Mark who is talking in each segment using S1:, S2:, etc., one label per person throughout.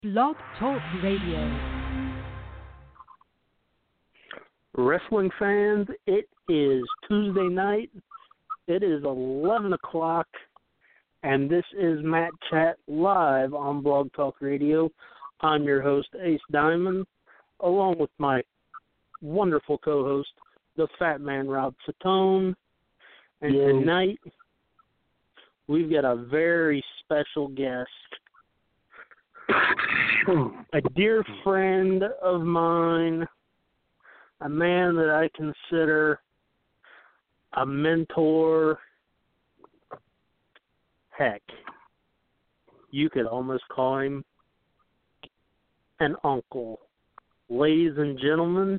S1: Blog Talk Radio.
S2: Wrestling fans, it is Tuesday night. It is 11 o'clock, and this is Matt Chat live on Blog Talk Radio. I'm your host, Ace Diamond, along with my wonderful co-host, the Fat Man Rob Fatone. And tonight, we've got a very special guest. A dear friend of mine, a man that I consider a mentor. Heck, you could almost call him an uncle. Ladies and gentlemen,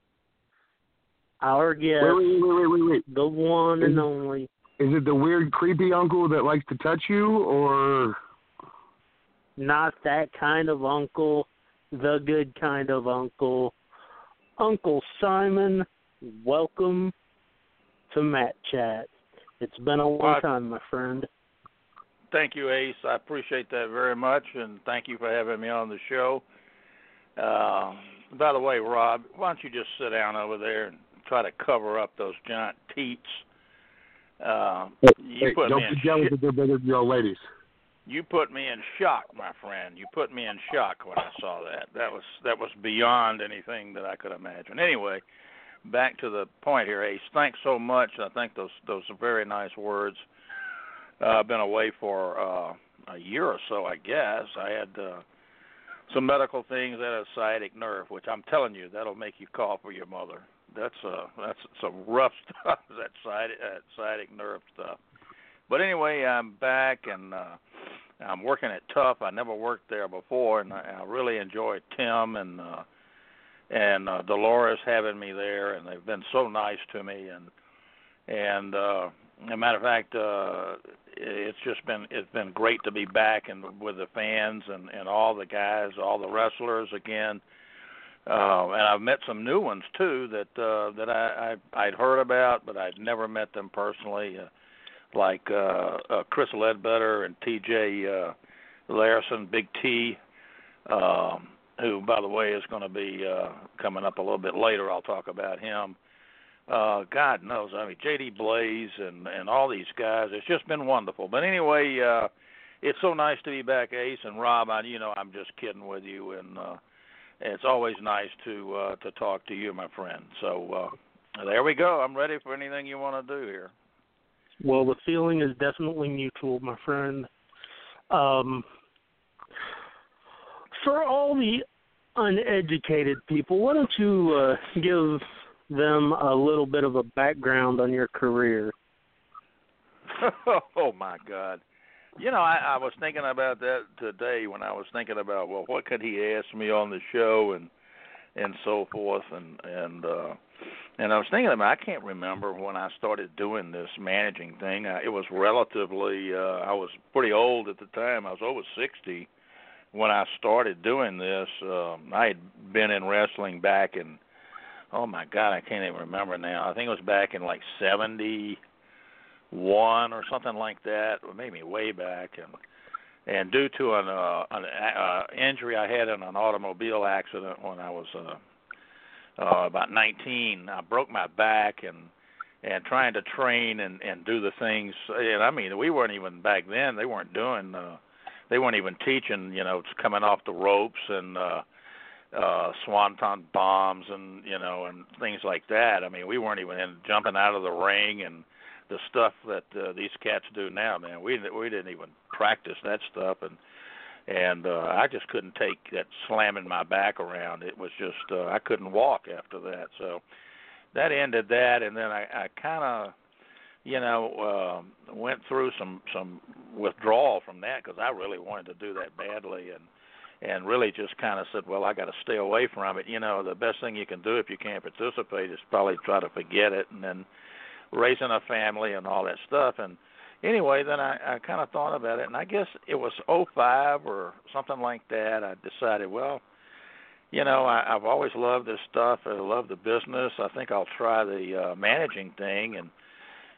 S2: our guest,
S3: wait.
S2: the one and only.
S3: Is it the weird, creepy uncle that likes to touch you, or...
S2: Not that kind of uncle, the good kind of uncle. Uncle Simon, welcome to Matt Chat. It's been a long time, my friend.
S4: Thank you, Ace. I appreciate that very much, and thank you for having me on the show. By the way, Rob, why don't you just sit down over there and try to cover up those giant teats?
S3: Don't be jealous that they're bigger than your old ladies.
S4: You put me in shock, my friend. You put me in shock when I saw that. That was beyond anything that I could imagine. Anyway, back to the point here, Ace. Thanks so much. I think those are very nice words. I've been away for a year or so, I guess. I had some medical things at a sciatic nerve, which I'm telling you, that'll make you call for your mother. That's some rough stuff, that sciatic nerve stuff. But anyway, I'm back, and I'm working at Tough. I never worked there before, and I really enjoyed Tim and Dolores having me there, and they've been so nice to me. And as a matter of fact, it's been great to be back and with the fans and all the guys, all the wrestlers again. And I've met some new ones too that I'd heard about, but I'd never met them personally. Like Chris Ledbetter and T.J. Larson, Big T, who, by the way, is going to be coming up a little bit later. I'll talk about him. God knows, I mean, J.D. Blaze and all these guys. It's just been wonderful. But anyway, it's so nice to be back, Ace. And Rob, I'm just kidding with you. And it's always nice to talk to you, my friend. So there we go. I'm ready for anything you want to do here.
S2: Well, the feeling is definitely mutual, my friend. For all the uneducated people, why don't you give them a little bit of a background on your career?
S4: Oh, my God. I was thinking about that today when I was thinking about, well, what could he ask me on the show and so forth, and I was thinking about, I can't remember when I started doing this managing thing. It was relatively, I was pretty old at the time. I was over 60 when I started doing this. I had been in wrestling back in, oh my God, I can't even remember now. I think it was back in like 71 or something like that, or maybe way back. And due to an injury I had in an automobile accident when I was about 19, I broke my back and trying to train and do the things. And I mean, we weren't even back then. They weren't even teaching. It's coming off the ropes and swanton bombs and and things like that. I mean, we weren't even jumping out of the ring and the stuff that these cats do now, man. We didn't even practice that stuff, and I just couldn't take that slamming my back around. It was just I couldn't walk after that. So that ended that, and then I kind of went through some withdrawal from that because I really wanted to do that badly, and really just kind of said, well, I got to stay away from it. The best thing you can do if you can't participate is probably try to forget it, and then raising a family and all that stuff. And anyway, then I kind of thought about it, and I guess it was '05 or something like that. I decided, well, I've always loved this stuff. I love the business. I think I'll try the managing thing.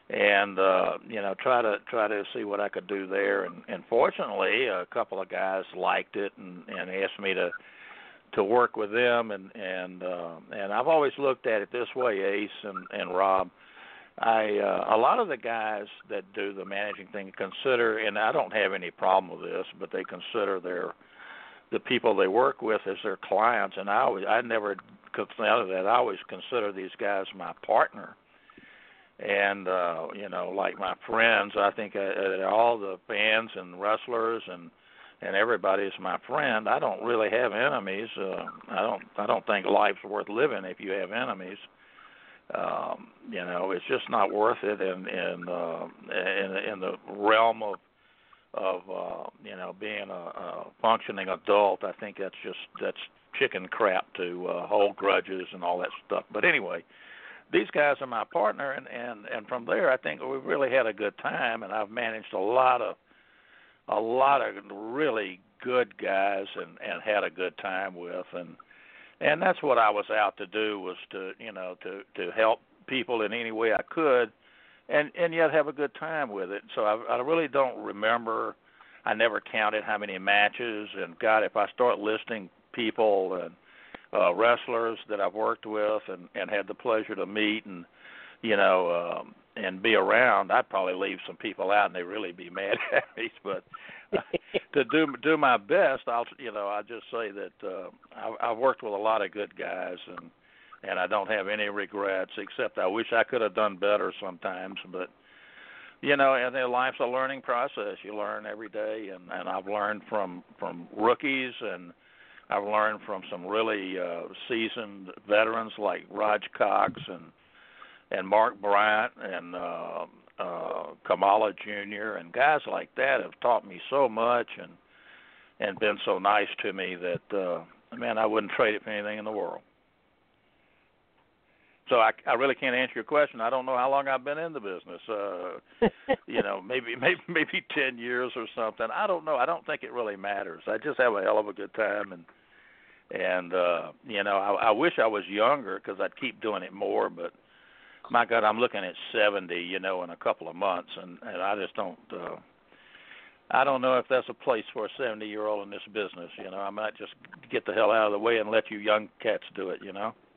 S4: and try to see what I could do there. And fortunately, a couple of guys liked it and asked me to work with them. And I've always looked at it this way, Ace and Rob. A lot of the guys that do the managing thing consider, and I don't have any problem with this, but they consider the people they work with as their clients. And I never consider that. I always consider these guys my partner. And like my friends, I think all the fans and wrestlers and everybody is my friend. I don't really have enemies. I don't think life's worth living if you have enemies. It's just not worth it in the realm of being a functioning adult. I think that's chicken crap to hold grudges and all that stuff. But anyway, these guys are my partner, and from there I think we've really had a good time, and I've managed a lot of really good guys and had a good time with, and that's what I was out to do, was to help people in any way I could, and yet have a good time with it. So I really don't remember. I never counted how many matches, and God, if I start listing people and wrestlers that I've worked with and had the pleasure to meet and and be around, I'd probably leave some people out and they'd really be mad at me. But to do my best, I'll just say that I've worked with a lot of good guys, and I don't have any regrets, except I wish I could have done better sometimes. But and then life's a learning process. You learn every day, and I've learned from rookies, and I've learned from some really seasoned veterans like Raj Cox and Mark Bryant and Kamala Jr. and guys like that have taught me so much and been so nice to me that I wouldn't trade it for anything in the world. So I really can't answer your question. I don't know how long I've been in the business. Maybe 10 years or something. I don't know. I don't think it really matters. I just have a hell of a good time, and I wish I was younger because I'd keep doing it more. But my God, I'm looking at 70, in a couple of months, and I just don't. I don't know if that's a place for a 70-year-old in this business. I might just get the hell out of the way and let you young cats do it.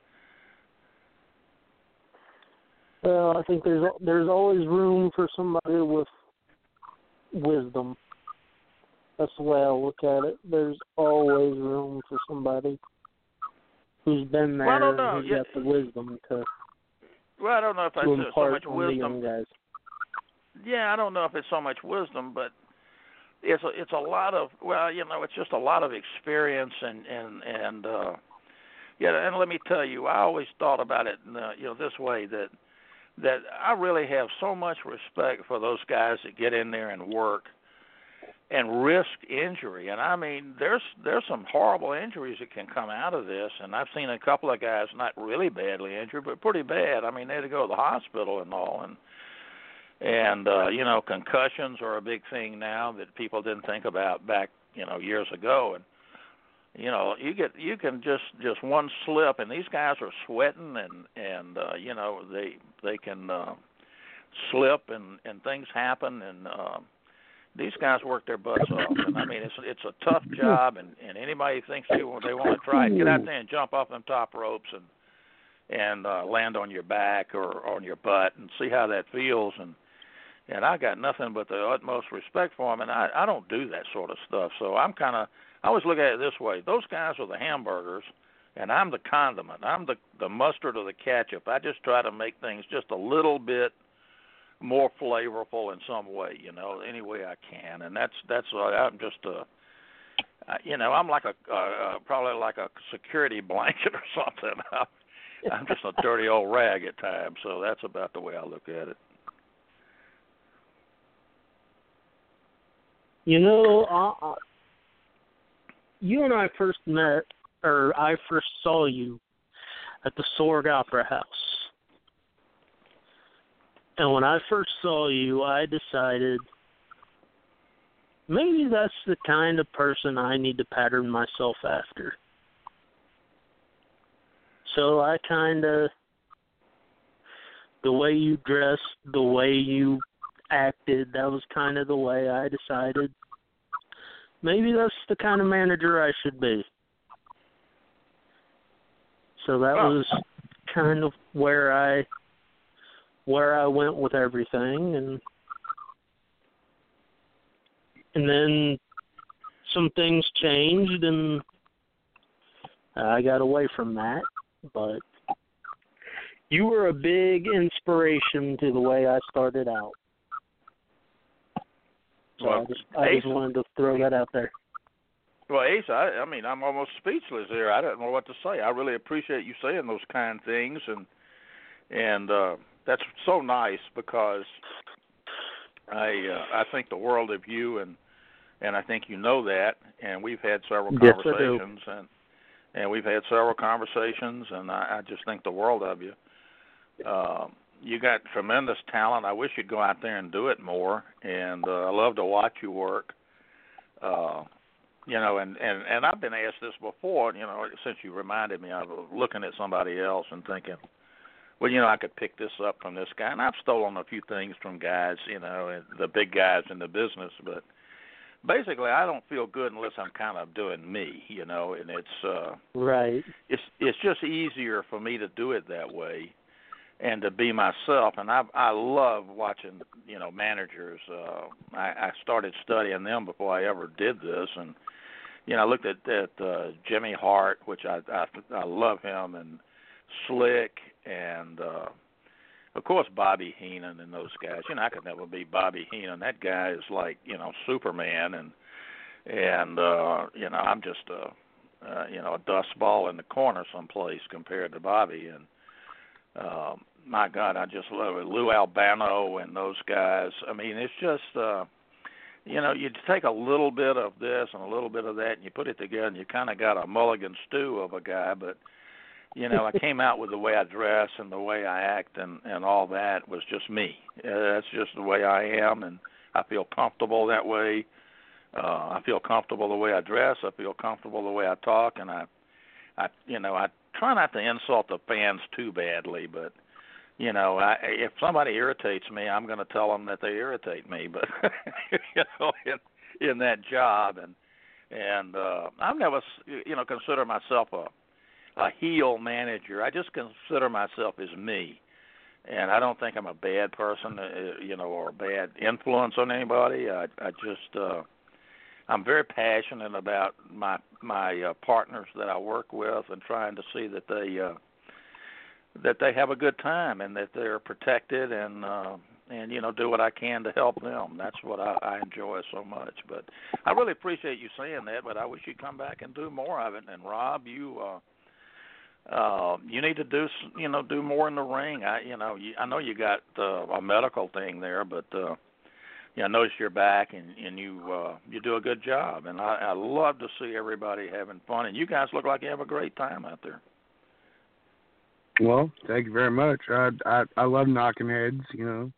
S2: Well, I think there's always room for somebody with wisdom. That's the way I look at it. There's always room for somebody who's been there and who's got the wisdom to.
S4: Well, I don't know if it's so much wisdom.
S2: The young guys.
S4: Yeah, I don't know if it's so much wisdom, but it's a lot of it's just a lot of experience and let me tell you, I always thought about it this way, that I really have so much respect for those guys that get in there and work and risk injury. And I mean, there's some horrible injuries that can come out of this, and I've seen a couple of guys not really badly injured, but pretty bad. I mean, they had to go to the hospital and all, and concussions are a big thing now that people didn't think about back years ago. And you can just one slip, and these guys are sweating, and they can slip, and things happen, and these guys work their butts off. And I mean, it's a tough job, and anybody thinks they want to try it, get out there and jump off them top ropes and land on your back or on your butt and see how that feels. And I got nothing but the utmost respect for them, and I don't do that sort of stuff. So I always look at it this way: those guys are the hamburgers, and I'm the condiment. I'm the mustard or the ketchup. I just try to make things just a little bit more flavorful in some way, any way I can. And that's I'm just I'm like probably like a security blanket or something. I'm just a dirty old rag at times. So that's about the way I look at it.
S2: You and I first met, or I first saw you at the Sorg Opera House. And when I first saw you, I decided maybe that's the kind of person I need to pattern myself after. So I kind of the way you dressed, the way you acted, that was kind of the way I decided maybe that's the kind of manager I should be. So that was kind of where I went with everything, and then some things changed and I got away from that, but you were a big inspiration to the way I started out. So
S4: well,
S2: I just wanted to throw that out there.
S4: Well, Ace, I mean, I'm almost speechless here. I don't know what to say. I really appreciate you saying those kind things, and that's so nice because I think the world of you, and I think you know that. And we've had several conversations, and we've had several conversations, and I just think the world of you. You got tremendous talent. I wish you'd go out there and do it more. And I love to watch you work. You know, and I've been asked this before. You know, since you reminded me, I was looking at somebody else and thinking, well, you know, I could pick this up from this guy. And I've stolen a few things from guys, you know, the big guys in the business. But basically, I don't feel good unless I'm kind of doing me, you know. And it's
S2: right.
S4: It's just easier for me to do it that way. And to be myself, and I love watching, you know, managers. I started studying them before I ever did this, and you know, I looked at Jimmy Hart, which I love him, and Slick, and of course Bobby Heenan and those guys. You know, I could never be Bobby Heenan. That guy is like, you know, Superman, and you know, I'm just you know, a dust ball in the corner someplace compared to Bobby, and my God, I just love it. Lou Albano and those guys. I mean, it's just, you know, you take a little bit of this and a little bit of that, and you put it together, and you kind of got a mulligan stew of a guy. But, you know, I came out with the way I dress and the way I act and all that was just me. That's just the way I am, and I feel comfortable that way. I feel comfortable the way I dress. I feel comfortable the way I talk, and I you know, I try not to insult the fans too badly, but you know, if somebody irritates me, I'm going to tell them that they irritate me. But you know, in that job, and I've never, you know, consider myself a heel manager. I just consider myself as me, and I don't think I'm a bad person, you know, or a bad influence on anybody. I just I'm very passionate about my partners that I work with, and trying to see that they have a good time and that they're protected, and you know, do what I can to help them. That's what I enjoy so much. But I really appreciate you saying that. But I wish you'd come back and do more of it. And Rob, you need to do more in the ring. I know you got a medical thing there, but I noticed you're back, and you do a good job. And I love to see everybody having fun. And you guys look like you have a great time out there.
S3: Well, thank you very much. I love knocking heads, you know.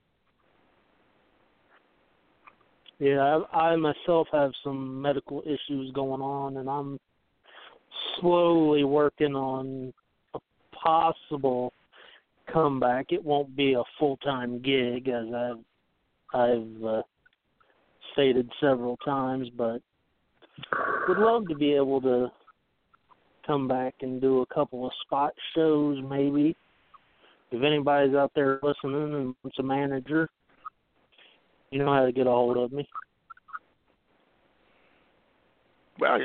S2: Yeah, I myself have some medical issues going on, and I'm slowly working on a possible comeback. It won't be a full-time gig, as I've stated several times, but would love to be able to come back and do a couple of spot shows, maybe. If anybody's out there listening and wants a manager, you know how to get a hold of me.
S4: Well,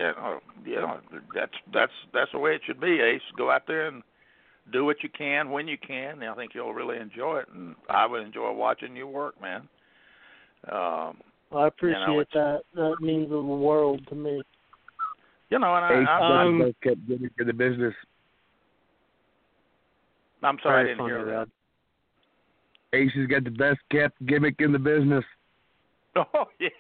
S4: that's the way it should be, Ace. Go out there and do what you can when you can. I think you'll really enjoy it, and I would enjoy watching you work, man.
S2: I appreciate that. That means the world to me.
S4: You know, and
S3: I kept getting for the business.
S4: I'm sorry, I didn't hear that.
S3: Ace has got the best kept gimmick in the business.
S4: Oh, yeah.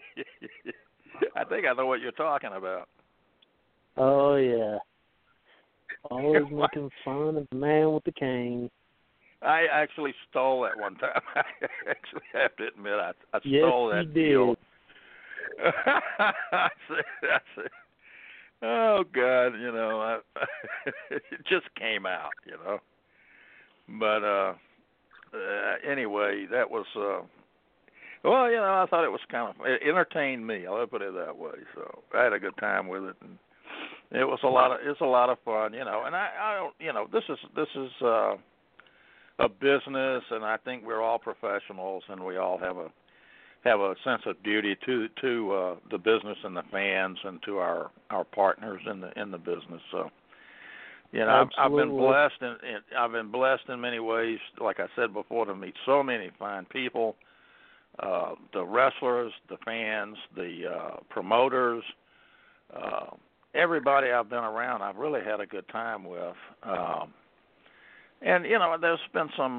S4: I think I know what you're talking about.
S2: Oh, yeah. Always making fun of the man with the cane.
S4: I actually stole that one time. I actually have to admit, I stole that deal. I said, oh, God, you know, it just came out, you know. But anyway, that was. Well, I thought it was it entertained me. I'll put it that way. So I had a good time with it, and it was it's a lot of fun, And I don't, this is a business, and I think we're all professionals, and we all have a sense of duty to the business and the fans, and to our partners in the business. So. I've been blessed, and I've been blessed in many ways. Like I said before, to meet so many fine people, the wrestlers, the fans, the promoters, everybody I've been around. I've really had a good time with, and there's been some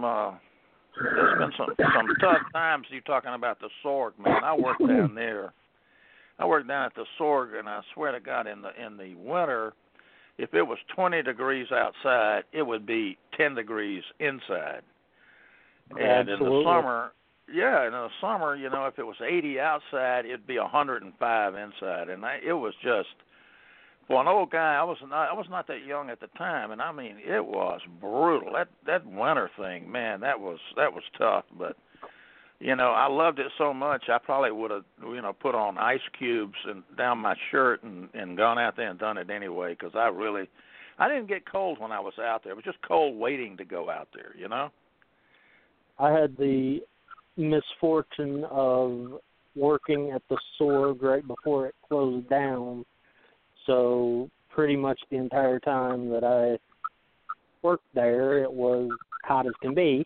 S4: tough times. You're talking about the Sorg, man. I worked down there. I worked down at the Sorg, and I swear to God, in the winter. If it was 20 degrees outside, it would be 10 degrees inside. And
S2: Absolutely.
S4: in the summer, if it was 80 outside, it'd be 105 inside. And it was just, for an old guy, I was not that young at the time, and I mean, it was brutal. That winter thing, man, that was tough. But I loved it so much, I probably would have, put on ice cubes and down my shirt and gone out there and done it anyway, because I didn't get cold when I was out there. It was just cold waiting to go out there,
S2: I had the misfortune of working at the Sorg right before it closed down, so pretty much the entire time that I worked there, it was hot as can be.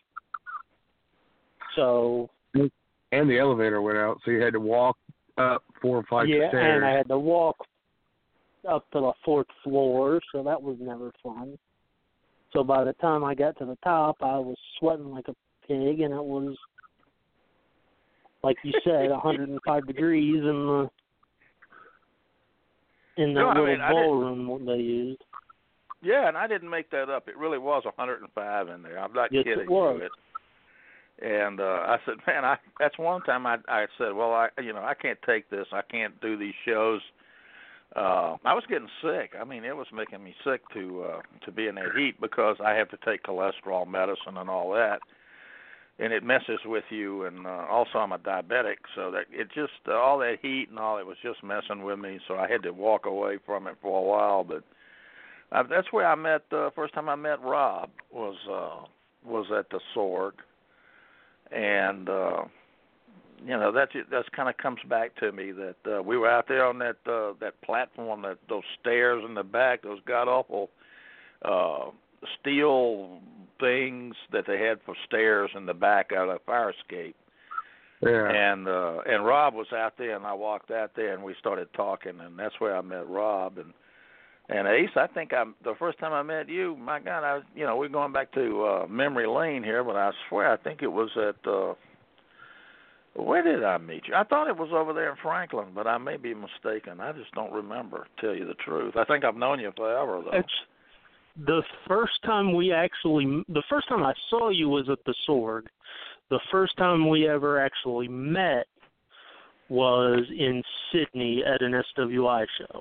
S2: So...
S3: And the elevator went out, so you had to walk up 4 flights of stairs.
S2: Yeah, and I had to walk up to the 4th floor, so that was never fun. So by the time I got to the top, I was sweating like a pig, and it was, like you said, 105 degrees in that little ballroom they used.
S4: Yeah, and I didn't make that up. It really was 105 in there. I'm not
S2: yes,
S4: kidding
S2: it was.
S4: you. And I said, man, that's one time I said, well, I can't take this. I can't do these shows. I was getting sick. I mean, it was making me sick to be in that heat, because I have to take cholesterol medicine and all that, and it messes with you. And also, I'm a diabetic, so that it just all that heat and all, it was just messing with me. So I had to walk away from it for a while. But that's where I met. First time I met Rob was at the Sorg. And that's kind of comes back to me that we were out there on that platform, those stairs in the back, those god awful steel things that they had for stairs in the back out of a fire escape.
S3: Yeah.
S4: And Rob was out there, and I walked out there, and we started talking, and that's where I met Rob. And Ace, I think the first time I met you, my God, we're going back to memory lane here, but I swear I think it was at, where did I meet you? I thought it was over there in Franklin, but I may be mistaken. I just don't remember, to tell you the truth. I think I've known you forever, though.
S2: The first time I saw you was at the Sorg. The first time we ever actually met was in Sydney at an SWI show.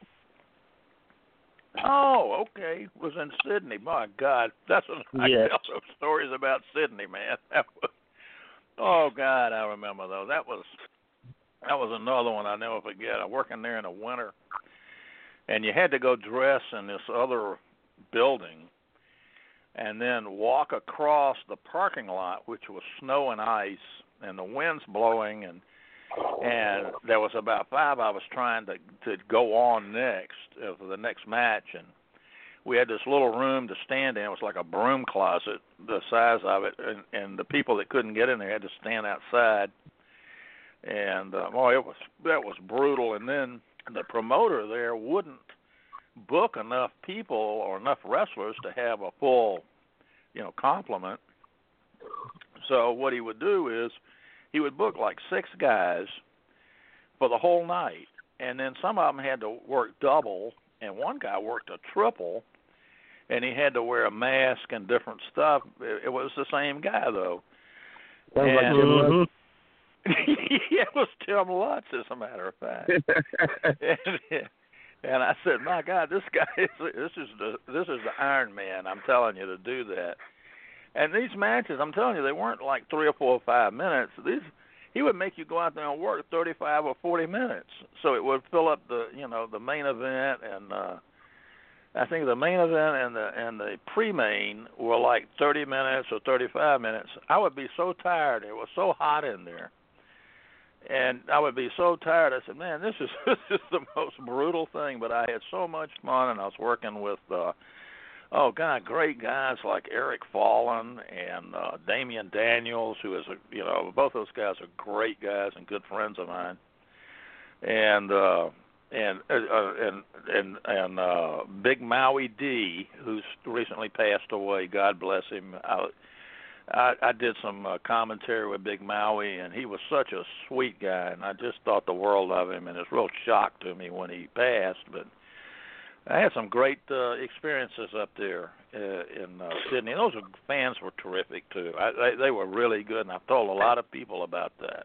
S4: Oh, okay. It was in Sydney. My God, I tell some stories about Sydney, man. Oh God, I remember those. That was another one I never forget. I'm working there in the winter, and you had to go dress in this other building, and then walk across the parking lot, which was snow and ice, and the wind's blowing, and there was about 5 of us trying to go on next for the next match, and we had this little room to stand in. It was like a broom closet, the size of it, and the people that couldn't get in there had to stand outside, and that was brutal. And then the promoter there wouldn't book enough people or enough wrestlers to have a full, complement. So what he would do is he would book like 6 guys for the whole night, and then some of them had to work double, and one guy worked a triple, and he had to wear a mask and different stuff. It was the same guy, though.
S3: Sounds like
S4: it was Tim Lutz, as a matter of fact. And I said, my God, this guy this is the Iron Man. I'm telling you to do that. And these matches, I'm telling you, they weren't like 3 or 4 or 5 minutes. He would make you go out there and work 35 or 40 minutes. So it would fill up the main event, and I think the main event and the pre-main were like 30 minutes or 35 minutes. I would be so tired. It was so hot in there. And I would be so tired. I said, man, this is the most brutal thing. But I had so much fun, and I was working with, great guys like Eric Fallon and Damian Daniels, who is both those guys are great guys and good friends of mine. And Big Maui D, who's recently passed away. God bless him. I did some commentary with Big Maui, and he was such a sweet guy, and I just thought the world of him, and it's a real shock to me when he passed. But I had some great experiences up there in Sydney. Those fans were terrific, too. They were really good, and I've told a lot of people about that.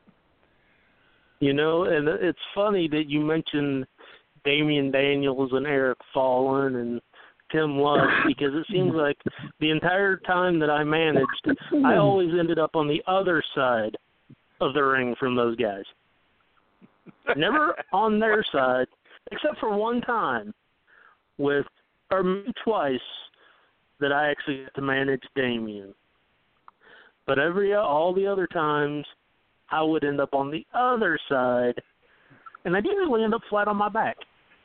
S2: And it's funny that you mentioned Damian Daniels and Eric Fallon and Tim Lusk, because it seems like the entire time that I managed, I always ended up on the other side of the ring from those guys. Never on their side, except for one time, or maybe twice, that I actually got to manage Damian. But all the other times, I would end up on the other side, and I'd usually end up flat on my back.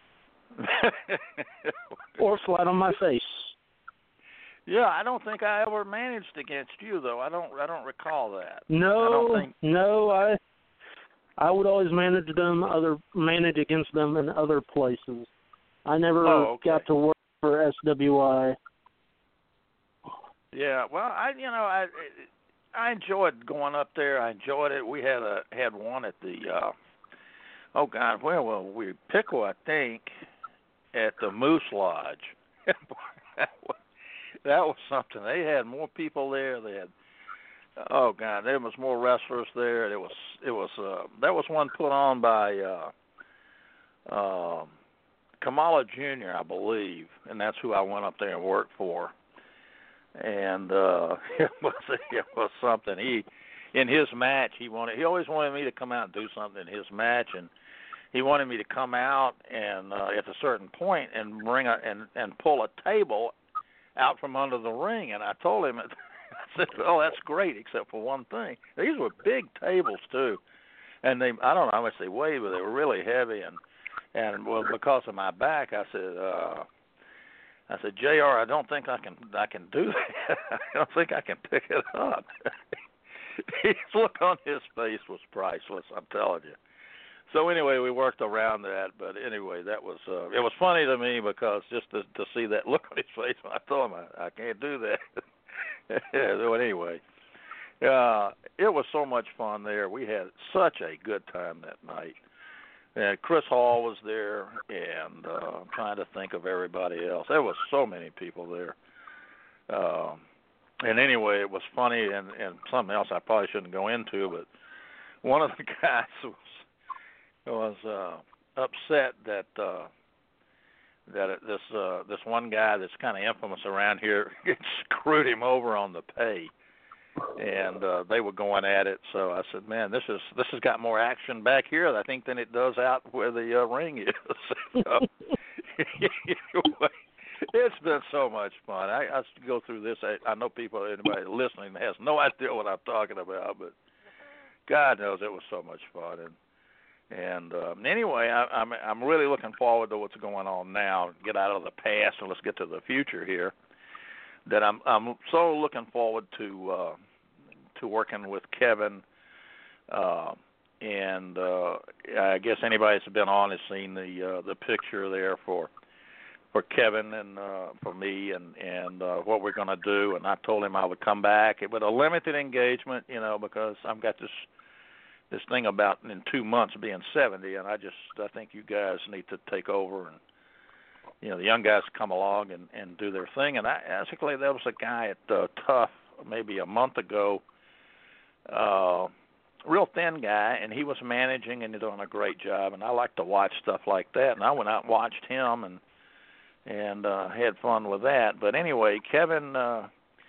S2: Or flat on my face.
S4: Yeah, I don't think I ever managed against you, though. I don't recall that.
S2: No, I would always manage against them in other places. I never got to work for SWI.
S4: Yeah, well, I enjoyed going up there. I enjoyed it. We had one at the Pickle, I think, at the Moose Lodge. that was something. They had more people there. They had there was more wrestlers there. That was one put on by Kamala Jr., I believe, and that's who I went up there and worked for. And it was something. In his match, he always wanted me to come out and do something in his match, and he wanted me to come out and at a certain point and and pull a table out from under the ring. And I told him, I said, "Oh, that's great, except for one thing. These were big tables too, and I don't know how much they weighed, but they were really heavy. And because of my back, I said, JR, I don't think I can do that. I don't think I can pick it up." His look on his face was priceless, I'm telling you. So anyway, we worked around that, but anyway, that was it was funny to me because just to see that look on his face when I told him I can't do that. So anyway, it was so much fun there. We had such a good time that night. And Chris Hall was there, and I'm trying to think of everybody else. There was so many people there. And anyway, it was funny, and something else I probably shouldn't go into, but one of the guys was upset that this one guy that's kind of infamous around here screwed him over on the pay, and they were going at it. So I said, "Man, this has got more action back here, I think, than it does out where the ring is." So, anyway, it's been so much fun. I go through this. I know anybody listening has no idea what I'm talking about, but God knows it was so much fun. And anyway, I'm really looking forward to what's going on now. Get out of the past and let's get to the future here. That I'm so looking forward to working with Kevin. And I guess anybody that's been on has seen the picture there for Kevin and for me and what we're going to do. And I told him I would come back with a limited engagement, because I've got this thing about in 2 months being 70, and I think you guys need to take over, and the young guys come along and do their thing. And basically there was a guy at Tough maybe a month ago, real thin guy, and he was managing and doing a great job, and I like to watch stuff like that. And I went out and watched him and had fun with that. But anyway, Kevin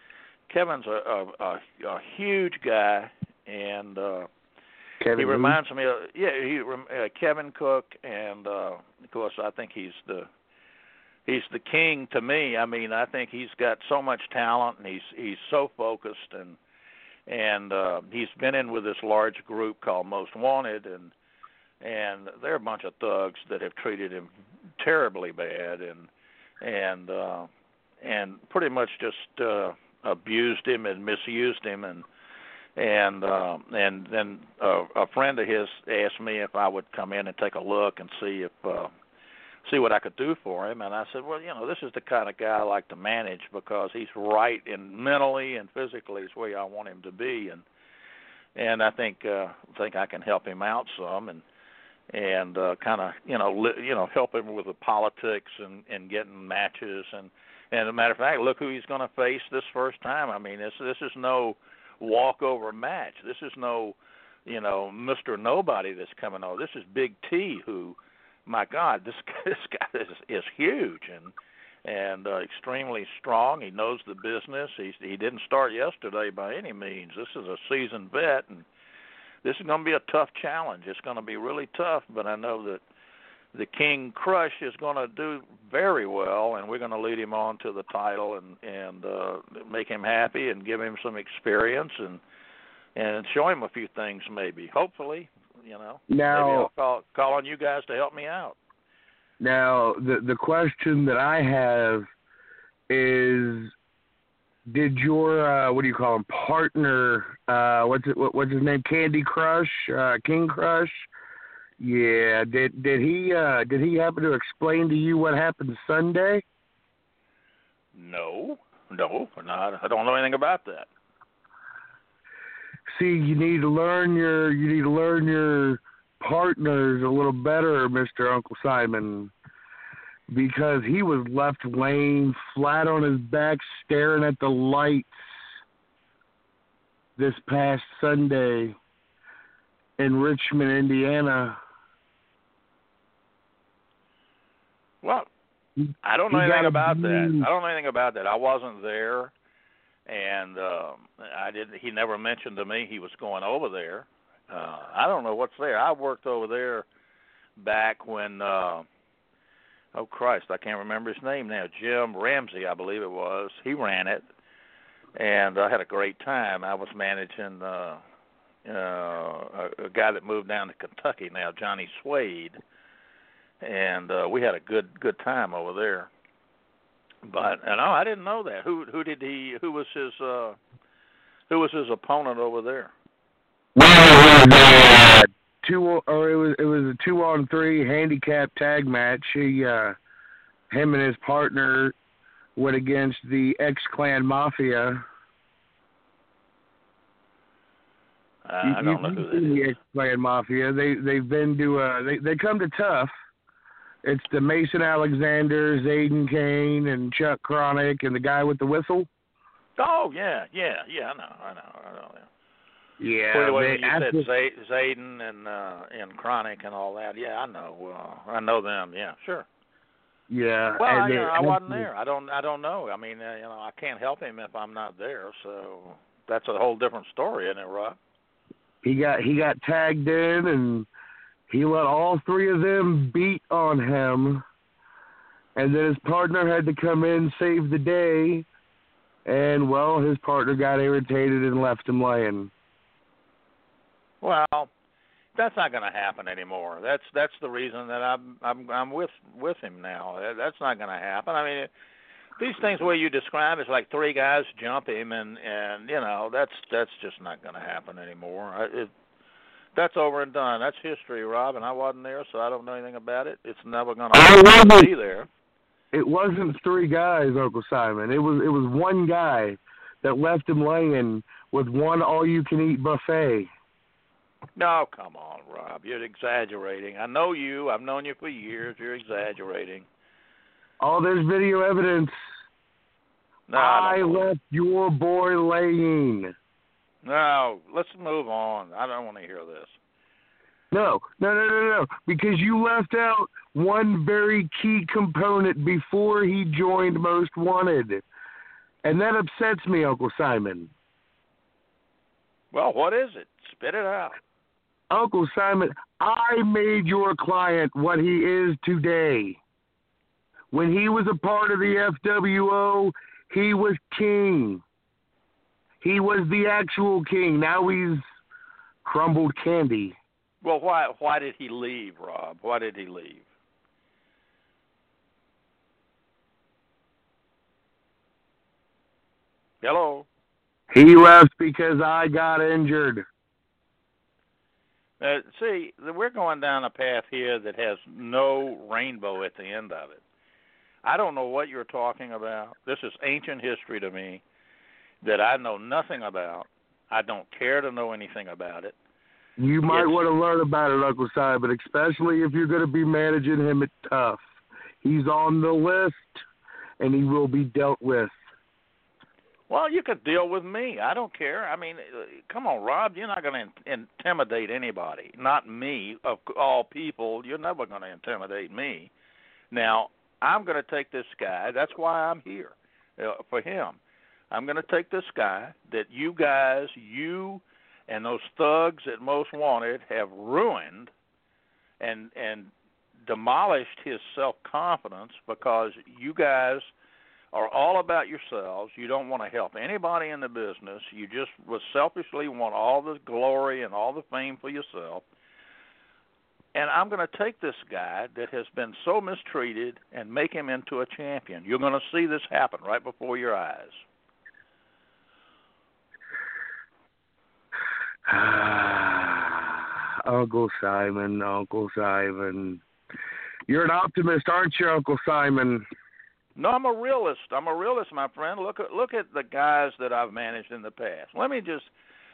S4: Kevin's a huge guy, and
S3: Kevin
S4: he
S3: who?
S4: reminds me of Kevin Cook, and of course I think he's the king to me. I mean, I think he's got so much talent, and he's so focused, and he's been in with this large group called Most Wanted, and they're a bunch of thugs that have treated him terribly bad, and pretty much just abused him and misused him, and then a friend of his asked me if I would come in and take a look and see what I could do for him, and I said, well, this is the kind of guy I like to manage because he's right and mentally and physically is where I want him to be, and I think I can help him out some and kind of help him with the politics and getting matches and as a matter of fact, look who he's going to face this first time. I mean, this is no walkover match. This is no Mr. Nobody that's coming over. This is Big T, who, my God, this guy is huge and extremely strong. He knows the business. He didn't start yesterday by any means. This is a seasoned vet, and this is going to be a tough challenge. It's going to be really tough, but I know that the King Crush is going to do very well, and we're going to lead him on to the title and make him happy and give him some experience and show him a few things maybe. Hopefully,
S3: Now,
S4: maybe I'll call on you guys to help me out.
S3: Now, the question that I have is, did your what do you call him, partner? What's his name? Candy Crush, King Crush. Yeah. Did he happen to explain to you what happened Sunday?
S4: No, not. I don't know anything about that.
S3: See, you need to learn your partners a little better, Mr. Uncle Simon, because he was left laying flat on his back staring at the lights this past Sunday in Richmond, Indiana.
S4: Well, I don't know anything about that. I wasn't there, and he never mentioned to me he was going over there. I don't know what's there. I worked over there back when, oh Christ, I can't remember his name now. Jim Ramsey, I believe it was. He ran it, and I had a great time. I was managing a guy that moved down to Kentucky now, Johnny Swade, and we had a good time over there. But no, I didn't know that. Who was his opponent over there?
S3: Well, it was a 2-on-3 handicap tag match. Him and his partner went against the X-Clan Mafia.
S4: I don't know who that is.
S3: The X-Clan Mafia. They've been to they come to Tough. It's the Mason Alexander, Zayden Kane, and Chuck Chronic, and the guy with the whistle.
S4: Oh yeah, I know.
S3: Yeah,
S4: the way you said Zayden and Chronic and all that. Yeah, I know. I know them. Yeah, sure.
S3: Yeah.
S4: Well, I wasn't there. I don't know. I mean, I can't help him if I'm not there. So that's a whole different story, isn't it, Rob?
S3: He got tagged in, and he let all three of them beat on him, and then his partner had to come in, save the day, and, well, his partner got irritated and left him laying.
S4: Well, that's not going to happen anymore. That's the reason that I'm with him now. That's not going to happen. I mean, these things where you describe, it's like three guys jump him, and that's just not going to happen anymore. That's over and done. That's history, Rob, and I wasn't there, so I don't know anything about it. It's never going to be there.
S3: It wasn't three guys, Uncle Simon. It was one guy that left him laying with one all-you-can-eat buffet.
S4: No, come on, Rob. You're exaggerating. I know you. I've known you for years. You're exaggerating.
S3: Oh, there's video evidence.
S4: No,
S3: I left your boy laying.
S4: No, let's move on. I don't want to hear this.
S3: No. Because you left out one very key component before he joined Most Wanted. And that upsets me, Uncle Simon.
S4: Well, what is it? Spit it out.
S3: Uncle Simon, I made your client what he is today. When he was a part of the FWO, he was king. He was the actual king. Now he's crumbled candy.
S4: Well, why did he leave, Rob? Why did he leave? Hello?
S3: He left because I got injured.
S4: See, we're going down a path here that has no rainbow at the end of it. I don't know what you're talking about. This is ancient history to me that I know nothing about. I don't care to know anything about it.
S3: You might want to learn about it, Uncle Simon, especially if you're going to be managing him at Tough. He's on the list, and he will be dealt with.
S4: Well, you could deal with me. I don't care. I mean, come on, Rob. You're not going to intimidate anybody. Not me, of all people. You're never going to intimidate me. Now, I'm going to take this guy. That's why I'm here, for him. I'm going to take this guy that you guys, you and those thugs at Most Wanted have ruined and demolished his self-confidence because you guys are all about yourselves. You don't want to help anybody in the business. You just selfishly want all the glory and all the fame for yourself. And I'm going to take this guy that has been so mistreated and make him into a champion. You're going to see this happen right before your eyes.
S3: Uncle Simon. You're an optimist, aren't you, Uncle Simon?
S4: No, I'm a realist. My friend. Look at the guys that I've managed in the past. Let me just,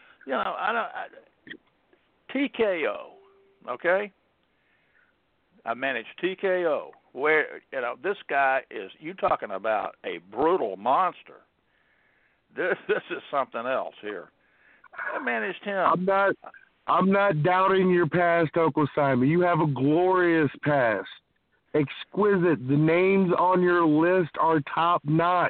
S4: TKO, okay? I managed TKO, where this guy is. You talking about a brutal monster? This is something else here. I managed him.
S3: I'm not doubting your past, Uncle Simon. You have a glorious past. Exquisite. The names on your list are top notch.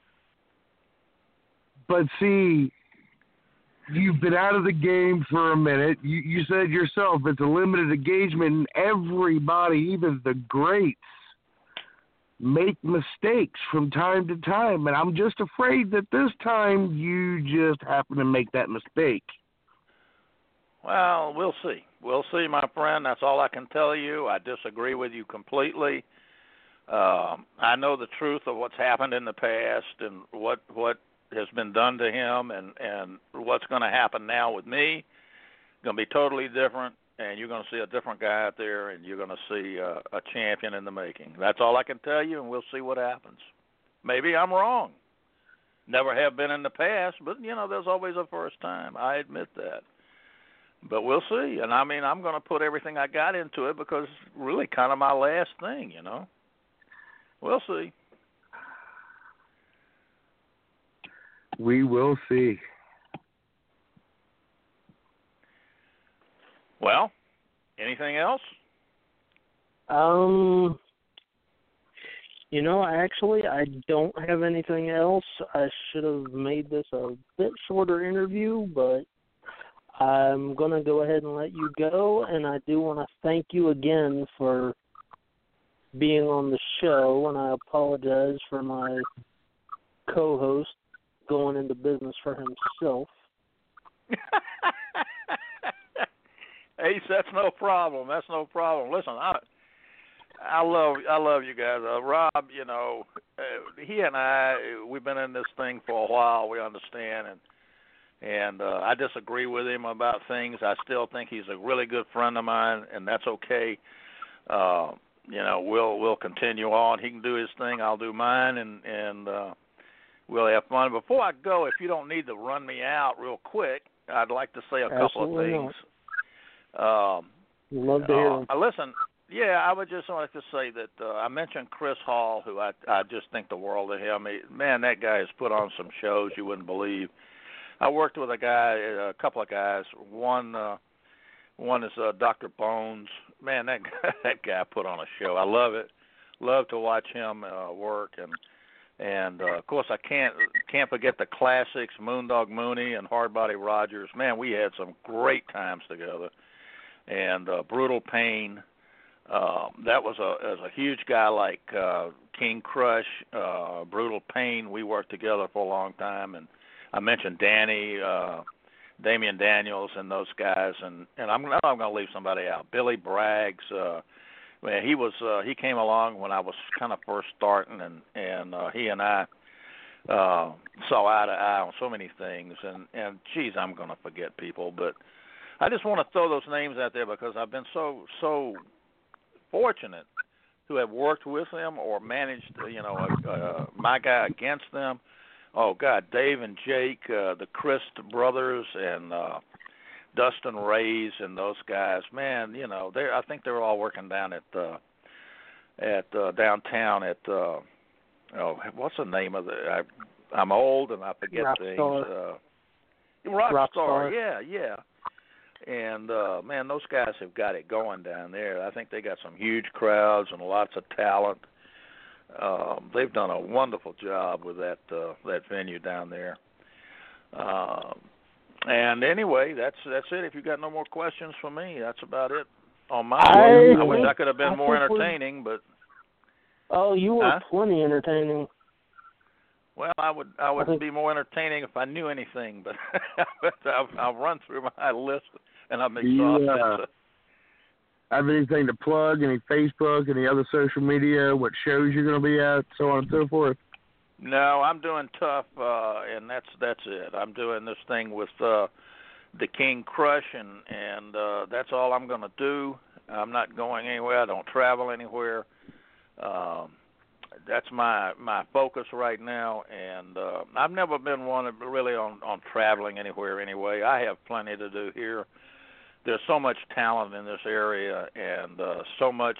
S3: But see, you've been out of the game for a minute. You said yourself it's a limited engagement, and everybody, even the greats, make mistakes from time to time. And I'm just afraid that this time you just happen to make that mistake.
S4: Well, we'll see. We'll see, my friend. That's all I can tell you. I disagree with you completely. I know the truth of what's happened in the past and what has been done to him and what's going to happen now with me. Going to be totally different, and you're going to see a different guy out there, and you're going to see a champion in the making. That's all I can tell you, and we'll see what happens. Maybe I'm wrong. Never have been in the past, but, there's always a first time. I admit that. But we'll see. And, I'm going to put everything I got into it because it's really kind of my last thing, We'll see.
S3: We will see.
S4: Well, anything else?
S2: Actually, I don't have anything else. I should have made this a bit shorter interview, but I'm going to go ahead and let you go, and I do want to thank you again for being on the show, and I apologize for my co-host going into business for himself.
S4: Ace, that's no problem. Listen, I love you guys. Rob, he and I, we've been in this thing for a while. We understand, and I disagree with him about things. I still think he's a really good friend of mine, and that's okay. We'll continue on. He can do his thing. I'll do mine, and we'll have fun. Before I go, if you don't need to run me out real quick, I'd like to say a couple of things.
S2: Love to hear him.
S4: Listen, I would just like to say that I mentioned Chris Hall, who I just think the world of him. Man, that guy has put on some shows you wouldn't believe. I worked with a couple of guys. One is Dr. Bones. Man, that guy put on a show. I love it. Love to watch him work. And And of course, I can't forget the classics, Moondog Mooney and Hardbody Rogers. Man, we had some great times together. And Brutal Pain. That was a huge guy like King Crush, Brutal Pain. We worked together for a long time, and I mentioned Danny, Damian Daniels, and those guys. And I'm going to leave somebody out. Billy Braggs. Man, he came along when I was kind of first starting, and he and I saw eye to eye on so many things. And geez, I'm going to forget people, but I just want to throw those names out there because I've been so fortunate to have worked with them or managed, my guy against them. Oh God, Dave and Jake, the Christ brothers, and Dustin Rays and those guys. Man, I think they're all working down at downtown at what's the name of I'm old and I forget things. Rockstar. Yeah. And, man, those guys have got it going down there. I think they got some huge crowds and lots of talent. They've done a wonderful job with that venue down there. And anyway, that's it. If you got no more questions for me, that's about it on my end. I wish I could have been more entertaining, but...
S2: Oh, you were plenty entertaining.
S4: Well, I would be more entertaining if I knew anything, but I'll run through my list and I'm exhausted.
S3: Have anything to plug? Any Facebook? Any other social media? What shows you're going to be at? So on and so forth.
S4: No, I'm doing tough, and that's it. I'm doing this thing with the King Crush, and that's all I'm going to do. I'm not going anywhere. I don't travel anywhere. That's my focus right now, and I've never been one really on traveling anywhere anyway. I have plenty to do here. There's so much talent in this area, and so much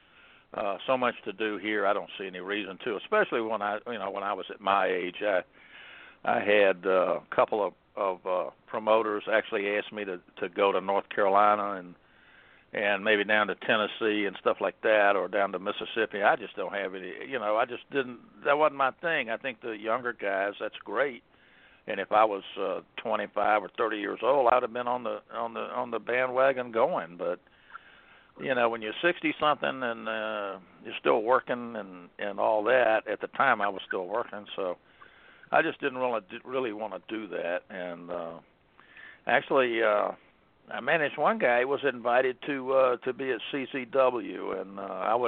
S4: to do here. I don't see any reason to, especially when I was at my age. I had a couple of promoters actually asked me to go to North Carolina and maybe down to Tennessee and stuff like that, or down to Mississippi. I just don't have any, I just didn't, that wasn't my thing. I think the younger guys, that's great. And if I was 25 or 30 years old, I'd have been on the bandwagon going. But, when you're 60-something and you're still working and all that, at the time I was still working, so I just didn't really want to do that. And actually, I managed one guy who was invited to be at CCW, and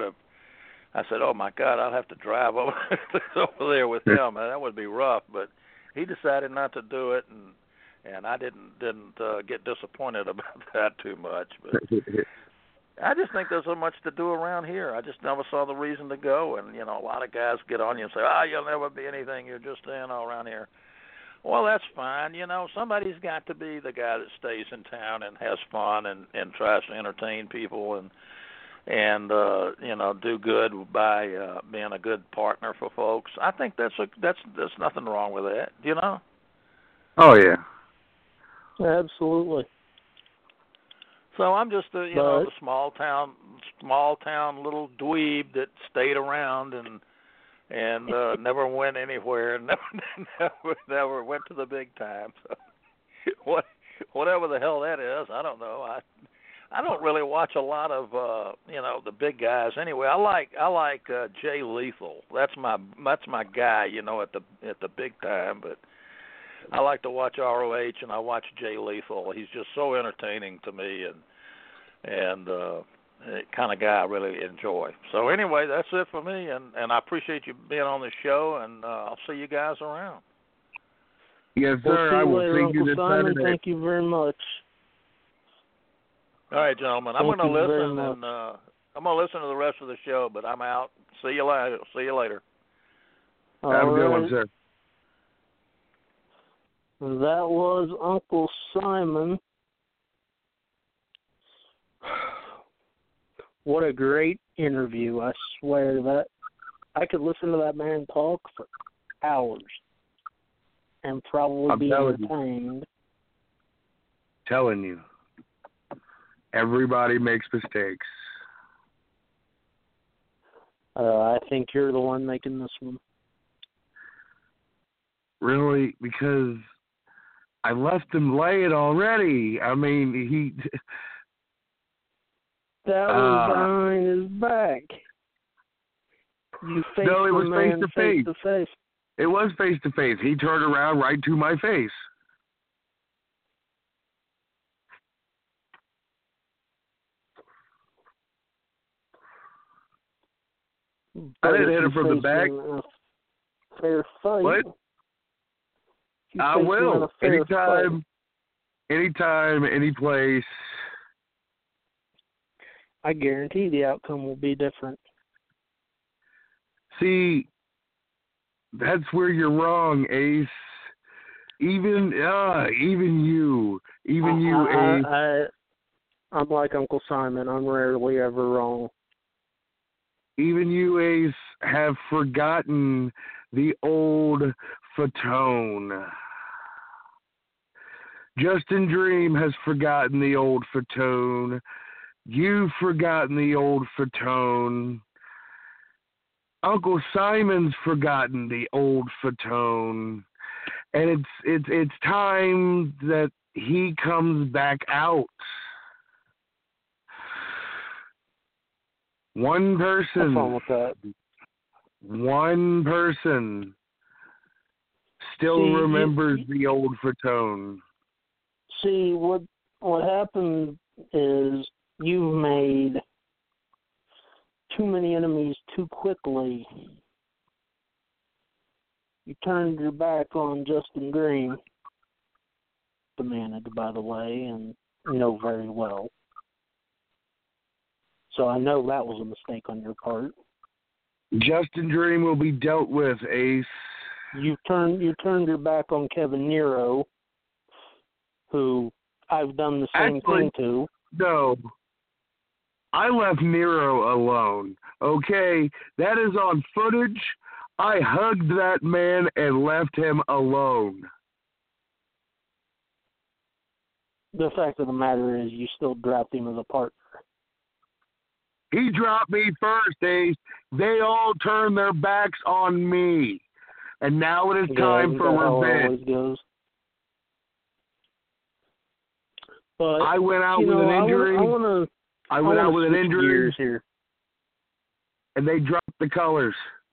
S4: I said, oh my God, I'll have to drive over there with him. That would be rough, but he decided not to do it, and I didn't get disappointed about that too much. But I just think there's so much to do around here. I just never saw the reason to go, and a lot of guys get on you and say, you'll never be anything. You're just around here. Well, that's fine. Somebody's got to be the guy that stays in town and has fun and tries to entertain people and do good by being a good partner for folks. I think there's nothing wrong with that.
S3: Oh yeah.
S2: Absolutely.
S4: So I'm just the small town little dweeb that stayed around and never went anywhere, and never went to the big time. So whatever the hell that is, I don't know. I don't really watch a lot of the big guys anyway. I like Jay Lethal. That's my guy, at the big time. But I like to watch ROH, and I watch Jay Lethal. He's just so entertaining to me, and the kind of guy I really enjoy. So anyway, that's it for me, and I appreciate you being on the show, and I'll see you guys around.
S3: Yes, sir. I will see you this Saturday.
S2: Thank you very much.
S4: All right, gentlemen. I'm going to listen, and I'm going to listen to the rest of the show, but I'm out. See you later.
S3: Have a good one, sir.
S2: That was Uncle Simon. What a great interview. I swear that I could listen to that man talk for hours and probably be entertained.
S3: Telling you. Everybody makes mistakes.
S2: I think you're the one making this one.
S3: Really? Because I left him lay it already. I mean,
S2: That was behind his back. You faced
S3: No, it was
S2: the man
S3: face-to-face.
S2: face to face.
S3: It was face-to-face. He turned around right to my face. I didn't hit him from the back.
S2: Fair fight.
S3: What? I will. Anytime, any place.
S2: I guarantee the outcome will be different.
S3: See, that's where you're wrong, Ace. Even you, Ace.
S2: I'm like Uncle Simon. I'm rarely ever wrong.
S3: Even you, Ace, have forgotten the old Fatone. Justin Dream has forgotten the old Fatone. You've forgotten the old Fatone. Uncle Simon's forgotten the old Fatone. And it's time that he comes back out. One person.
S2: What's wrong with that?
S3: One person still remembers the old Fatone.
S2: See, what happened is you've made too many enemies too quickly. You turned your back on Justin Dream, demanded, by the way, and you know very well. So I know that was a mistake on your part.
S3: Justin Dream will be dealt with, Ace.
S2: You turned your back on Kevin Nero, who I've done the same thing to.
S3: No. I left Nero alone. Okay? That is on footage. I hugged that man and left him alone.
S2: The fact of the matter is you still dropped him as a partner.
S3: He dropped me first, Ace. They all turned their backs on me. And now it is time for revenge.
S2: But,
S3: I went out with an injury. I went out with an injury
S2: here.
S3: And they dropped the colors.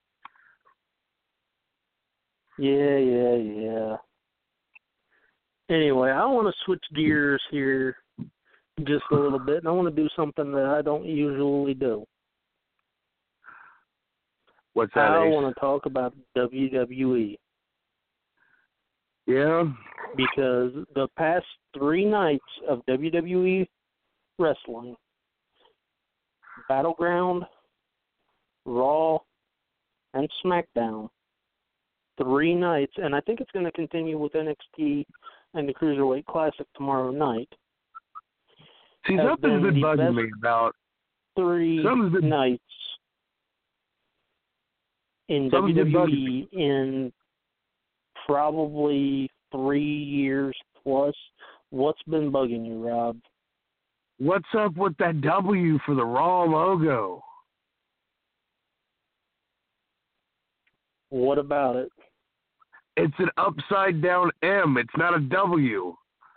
S2: Yeah. Anyway, I want to switch gears here just a little bit, and I want to do something that I don't usually do.
S3: What's that,
S2: I
S3: Ace?
S2: want to talk about WWE.
S3: Yeah?
S2: Because the past 3 nights of WWE wrestling, Battleground, Raw, and SmackDown, 3 nights, and I think it's going to continue with NXT and the Cruiserweight Classic tomorrow night.
S3: See, something's been bugging me about
S2: 3 nights in WWE in probably 3 years plus. What's been bugging you, Rob?
S3: What's up with that W for the Raw logo?
S2: What about it?
S3: It's an upside down M. It's not a W.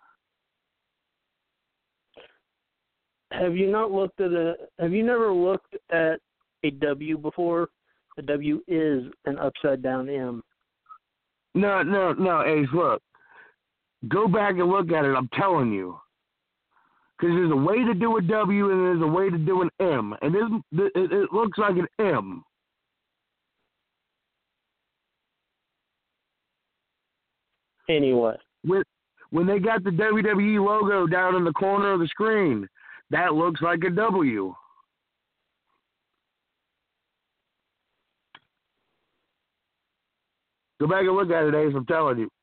S2: Have you never looked at a W before? A W is an upside down M.
S3: No, Ace, look. Go back and look at it, I'm telling you. Because there's a way to do a W and there's a way to do an M. And it looks like an M.
S2: Anyway.
S3: When they got the WWE logo down in the corner of the screen, that looks like a W. Go back and look at it, Ace, I'm telling you.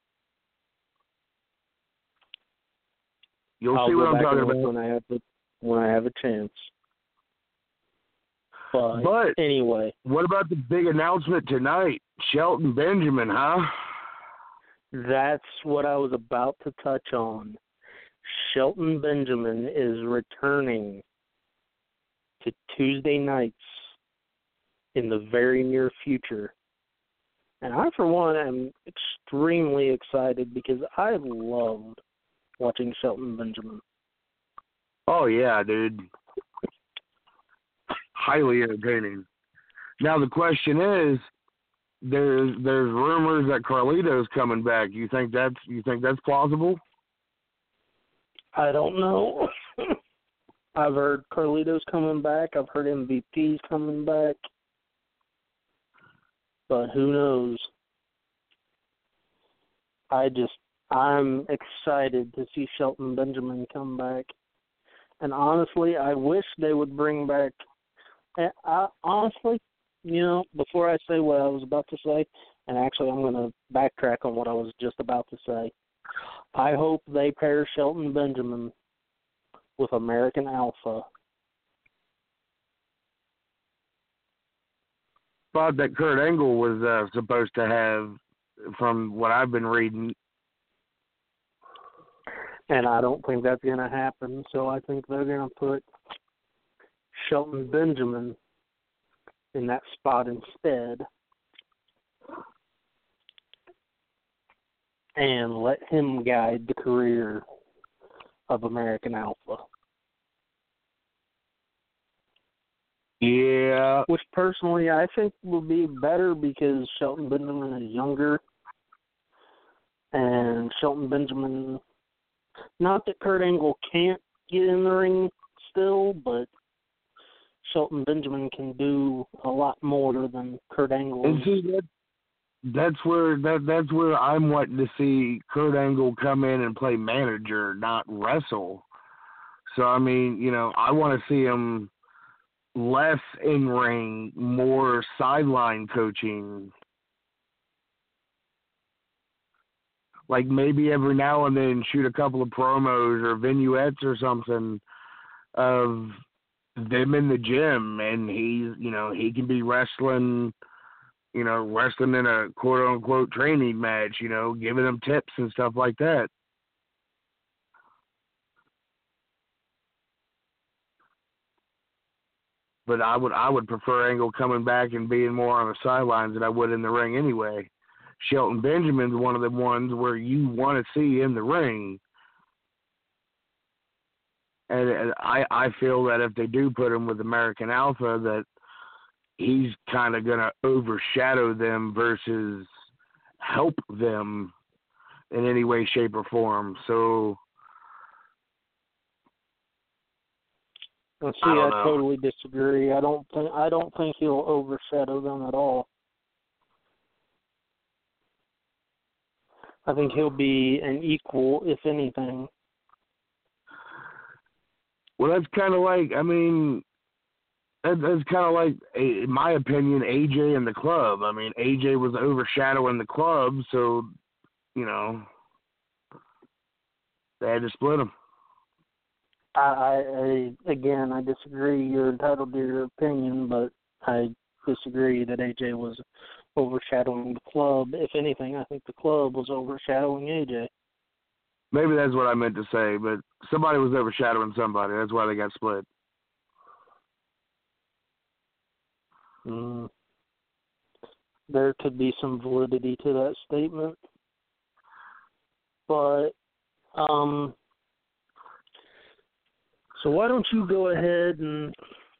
S3: You'll see what I'm talking about.
S2: When I have a chance. But anyway.
S3: What about the big announcement tonight? Shelton Benjamin, huh?
S2: That's what I was about to touch on. Shelton Benjamin is returning to Tuesday nights in the very near future. And I, for one, am extremely excited because I loved watching Shelton Benjamin.
S3: Oh, yeah, dude. Highly entertaining. Now, the question is, there's rumors that Carlito's coming back. You think that's plausible?
S2: I don't know. I've heard Carlito's coming back. I've heard MVP's coming back. But who knows? I'm excited to see Shelton Benjamin come back. And honestly, I wish they would bring back, honestly, before I say what I was about to say, and actually I'm going to backtrack on what I was just about to say, I hope they pair Shelton Benjamin with American Alpha.
S3: Thought that Kurt Angle was supposed to have, from what I've been reading.
S2: And I don't think that's going to happen, so I think they're going to put Shelton Benjamin in that spot instead and let him guide the career of American Alpha.
S3: Yeah.
S2: Which personally I think would be better because Shelton Benjamin is younger. And Shelton Benjamin, not that Kurt Angle can't get in the ring still, but Shelton Benjamin can do a lot more than Kurt Angle.
S3: And see, that's where I'm wanting to see Kurt Angle come in and play manager, not wrestle. So, I mean, I want to see him less in ring, more sideline coaching. Like maybe every now and then shoot a couple of promos or vignettes or something of them in the gym, and he can be wrestling in a quote unquote training match, giving them tips and stuff like that. But I would prefer Angle coming back and being more on the sidelines than I would in the ring anyway. Shelton Benjamin's one of the ones where you want to see in the ring. And I feel that if they do put him with American Alpha, that he's kind of going to overshadow them versus help them in any way, shape, or form. So,
S2: well, see, I totally disagree. I don't think he'll overshadow them at all. I think he'll be an equal, if anything.
S3: Well, that's kind of like, that's kind of like, in my opinion, AJ and the Club. I mean, AJ was overshadowing the Club, so, they had to split them.
S2: I disagree. You're entitled to your opinion, but I disagree that AJ was overshadowing the Club. If anything, I think the Club was overshadowing AJ.
S3: Maybe that's what I meant to say, but somebody was overshadowing somebody. That's why they got split.
S2: There could be some validity to that statement. But, so why don't you go ahead and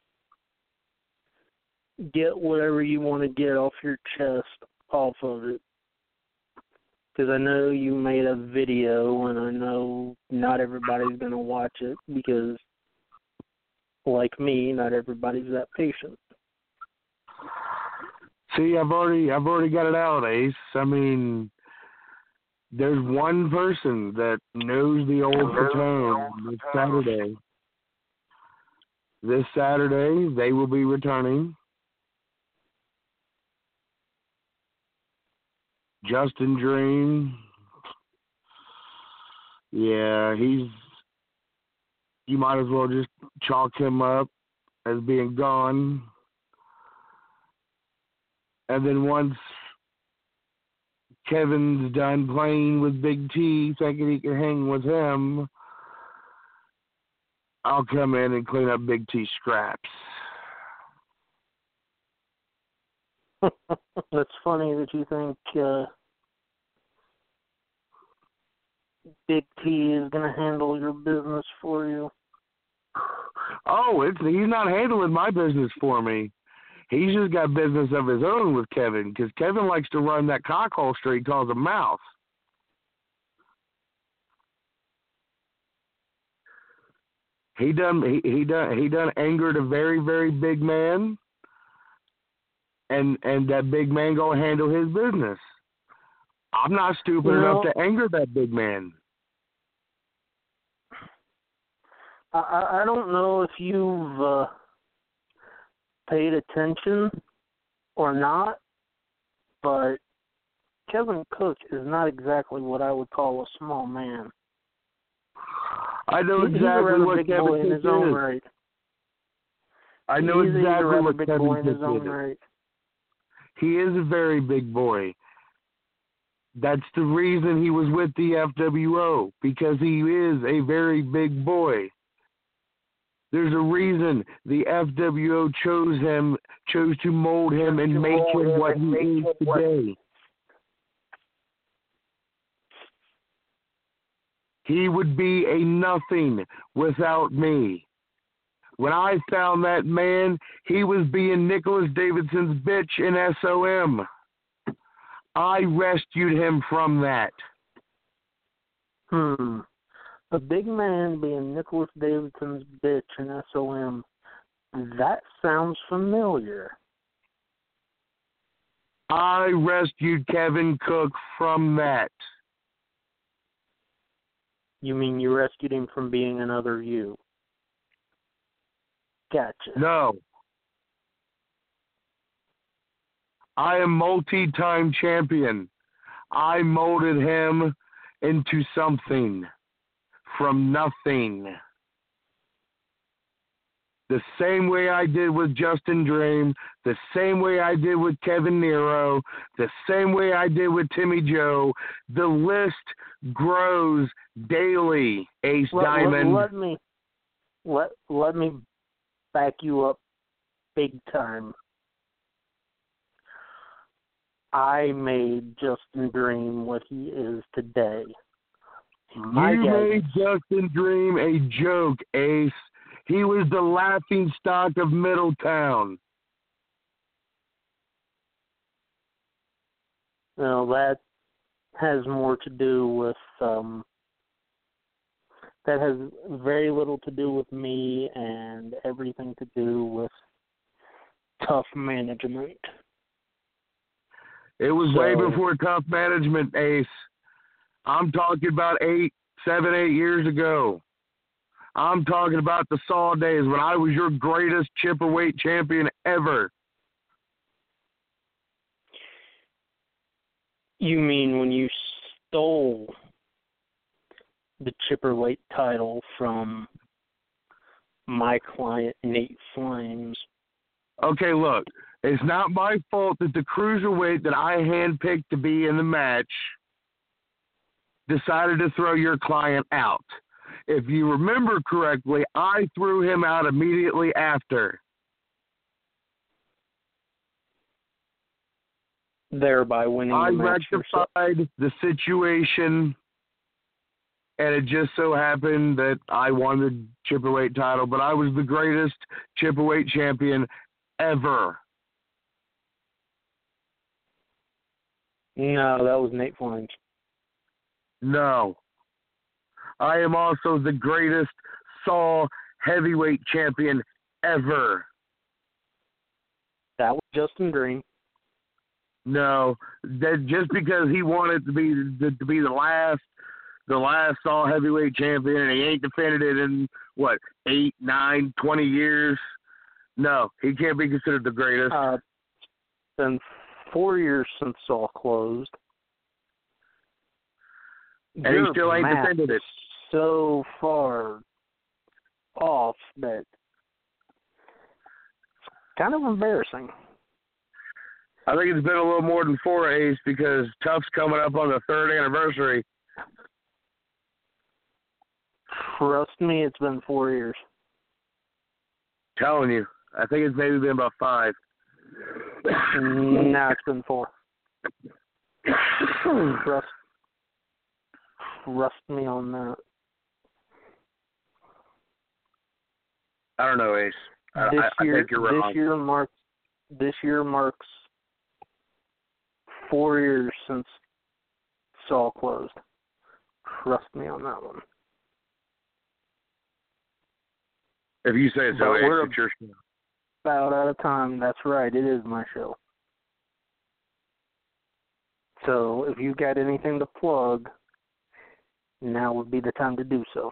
S2: get whatever you want to get off your chest off of it. Because I know you made a video, and I know not everybody's going to watch it because, like me, not everybody's that patient.
S3: See, I've already got it out, Ace. I mean, there's one person that knows the old Fatone this Saturday. This Saturday, they will be returning. Justin Dream. Yeah, you might as well just chalk him up as being gone. And then once Kevin's done playing with Big T, thinking he can hang with him, I'll come in and clean up Big T scraps.
S2: It's funny that you think Big T is going to handle your business for you.
S3: Oh, he's not handling my business for me. He's just got business of his own with Kevin, because Kevin likes to run that cockholster he calls a mouth. He done angered a very, very big man, and that big man gonna handle his business. I'm not stupid enough to anger that big man.
S2: I don't know if you've paid attention or not, but Kevin Cook is not exactly what I would call a small man.
S3: I know exactly what Kevin Cook is.
S2: Right.
S3: I know exactly what
S2: big
S3: Kevin
S2: boy in his
S3: Cook
S2: own
S3: is.
S2: right.
S3: He is a very big boy. That's the reason he was with the FWO, because he is a very big boy. There's a reason the FWO chose to mold him and make him what he is today. He would be a nothing without me. When I found that man, he was being Nicholas Davidson's bitch in SOM. I rescued him from that.
S2: A big man being Nicholas Davidson's bitch in SOM. That sounds familiar.
S3: I rescued Kevin Cook from that.
S2: You mean you rescued him from being another you? Gotcha.
S3: No. I am multi-time champion. I molded him into something from nothing. The same way I did with Justin Dream, the same way I did with Kevin Nero, the same way I did with Timmy Joe. The list grows daily, Ace Diamond.
S2: Let me back you up big time. I made Justin Dream what he is today.
S3: You made Justin Dream a joke, Ace. He was the laughing stock of Middletown.
S2: Well, that has more to do with that has very little to do with me and everything to do with tough management.
S3: It was way before tough management, Ace. I'm talking about 7, 8 years ago. I'm talking about the Saw days when I was your greatest chipperweight champion ever.
S2: You mean when you stole the chipperweight title from my client, Nate Flames?
S3: Okay, look, it's not my fault that the cruiserweight that I handpicked to be in the match decided to throw your client out. If you remember correctly, I threw him out immediately after.
S2: Thereby winning the match.
S3: I rectified the situation, and it just so happened that I won the chipperweight title, but I was the greatest chipperweight champion ever.
S2: No, that was Nate Flames.
S3: No. I am also the greatest Saw heavyweight champion ever.
S2: That was Justin Dream.
S3: No, that just because he wanted to be the last Saw heavyweight champion, and he ain't defended it in 8, 9, 20 years. No, he can't be considered the greatest.
S2: It's been 4 years since Saw closed.
S3: And he still ain't defended it.
S2: So far off that it's kind of embarrassing.
S3: I think it's been a little more than 4, Ace, because Tough's coming up on the 3rd anniversary.
S2: Trust me, it's been 4 years.
S3: Telling you. I think it's maybe been about 5.
S2: No, it's been 4. Trust me on that.
S3: I don't know, Ace. I think you're wrong.
S2: This year marks 4 years since Saul closed. Trust me on that one.
S3: If you say so, Ace, it's your show.
S2: About out of time. That's right. It is my show. So if you got anything to plug, now would be the time to do so.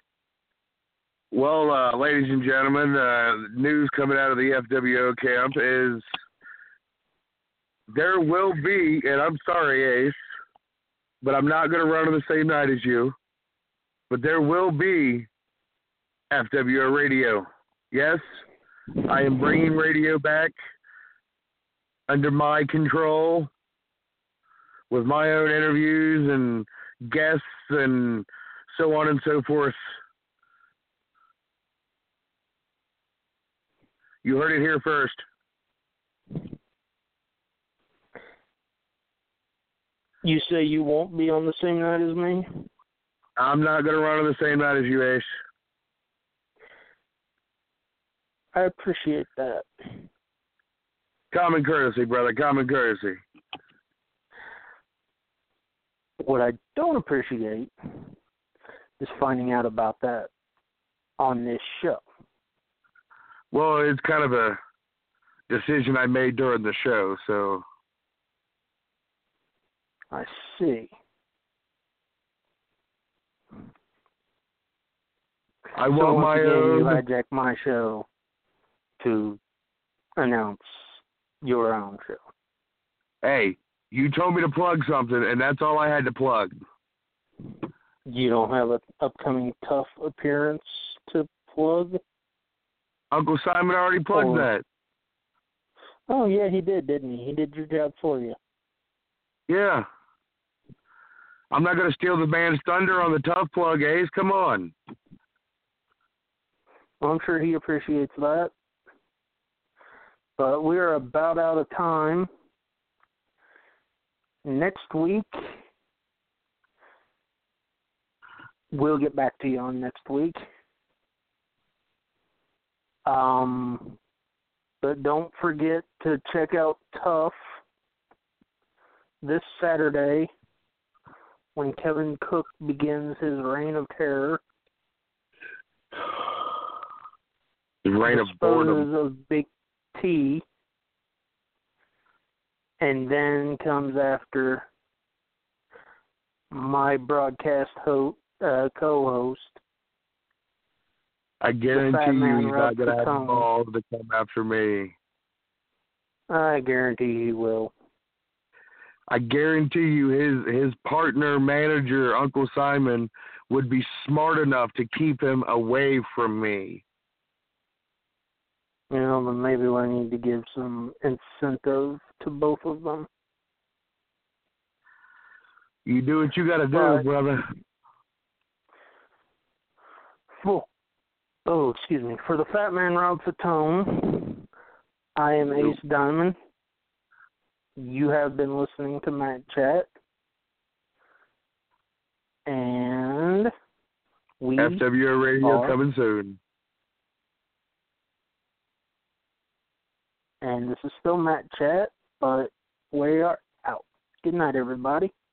S3: Well, ladies and gentlemen, news coming out of the FWO camp is there will be, and I'm sorry, Ace, but I'm not going to run on the same night as you, but there will be FWO Radio. Yes, I am bringing radio back under my control with my own interviews and guests and so on and so forth. You heard it here first.
S2: You say you won't be on the same night as me?
S3: I'm not going to run on the same night as you, Ace.
S2: I appreciate that.
S3: Common courtesy, brother. Common courtesy.
S2: What I don't appreciate is finding out about that on this show.
S3: Well, it's kind of a decision I made during the show, so.
S2: I see.
S3: I want my own.
S2: You hijack my show to announce your own show.
S3: Hey, you told me to plug something, and that's all I had to plug.
S2: You don't have an upcoming Tough appearance to plug?
S3: Uncle Simon already plugged that.
S2: Oh, yeah, he did, didn't he? He did your job for you.
S3: Yeah. I'm not going to steal the band's thunder on the Tough plug, Ace. Come on.
S2: Well, I'm sure he appreciates that. But we're about out of time. Next week, we'll get back to you on next week. But don't forget to check out Tough this Saturday when Kevin Cook begins his reign of terror.
S3: His reign of boredom.
S2: Of Big T. And then comes after my broadcast co-host.
S3: I guarantee you he's not going to have the balls to come after me.
S2: I guarantee he will.
S3: I guarantee you his partner, manager, Uncle Simon, would be smart enough to keep him away from me.
S2: You know, but maybe I need to give some incentive to both of them.
S3: You do what you got to do, brother.
S2: Excuse me. For the Fat Man Rob Fatone, I am Ace Diamond. You have been listening to Matt Chat. And we
S3: FWO Radio coming soon.
S2: And this is still Matt Chat, but we are out. Good night, everybody.